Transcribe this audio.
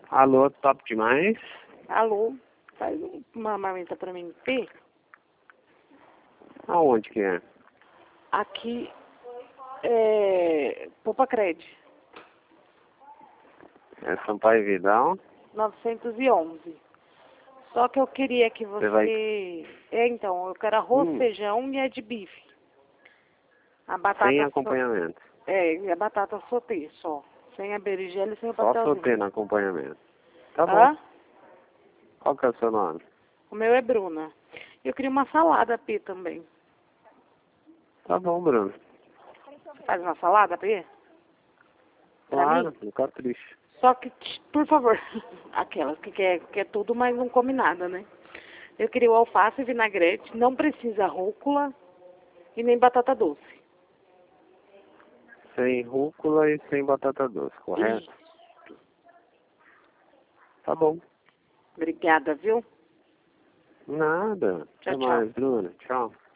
Alô, top demais. Alô, faz uma marmita pra mim, P? Aonde que é? Aqui Popa Cred, É Sampaio Vidal. 911. Só que eu queria que você... então, eu quero arroz, feijão e é de bife. A batata... Sem acompanhamento. E a batata sauté só. Sem a berinjela e sem o Só pastelzinho. sauté no acompanhamento. Tá bom. Hã? Qual que é o seu nome? O meu é Bruna. Eu queria uma salada, P, também. Tá bom, Bruno. Faz uma salada, P? Pra Claro, mim? um capricho. Só que, por favor, aquelas que quer tudo, mas não come nada, né? Eu queria o alface e vinagrete, não precisa rúcula e nem batata doce. Sem rúcula e sem batata doce, correto? Isso. Tá bom. Obrigada, viu? Nada. Tchau, Até tchau. mais, Bruno. Tchau.